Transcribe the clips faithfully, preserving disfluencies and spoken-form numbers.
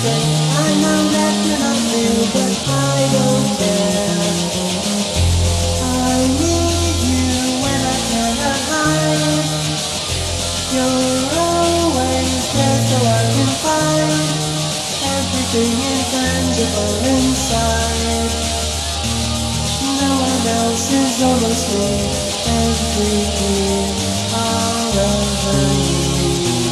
say I know that you're not real, but I don't care. I need you when I cannot hide. You're always there so I can find everything intangible inside. No one else is almost me, everything all over you.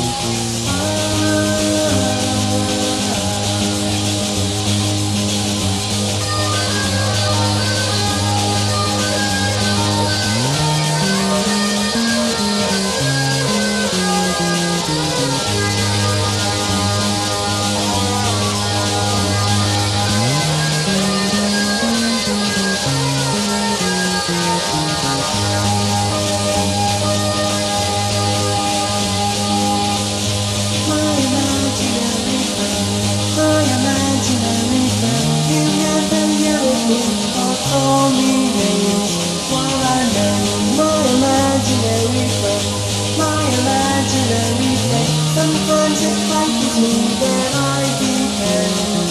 Call me names while I name my imaginary friend, my imaginary friend. Sometimes it frightens me that I depend.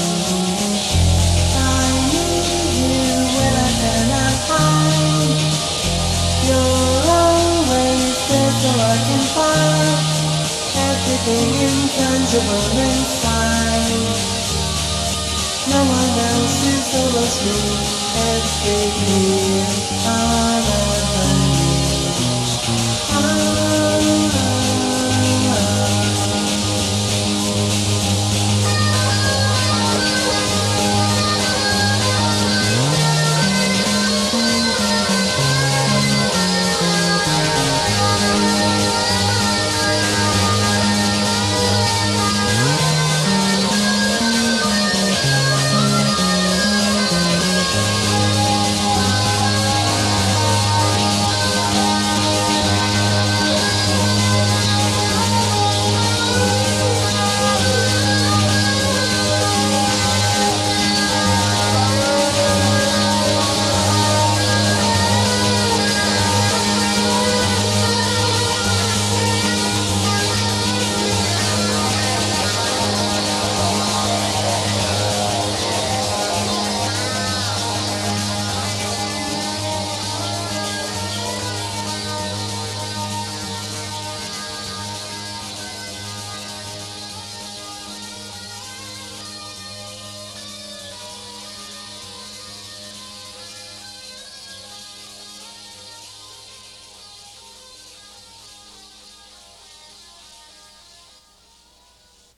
I need you when I cannot hide. You're always there so I can find everything intangible inside. No one else is almost me. Every year, I love you.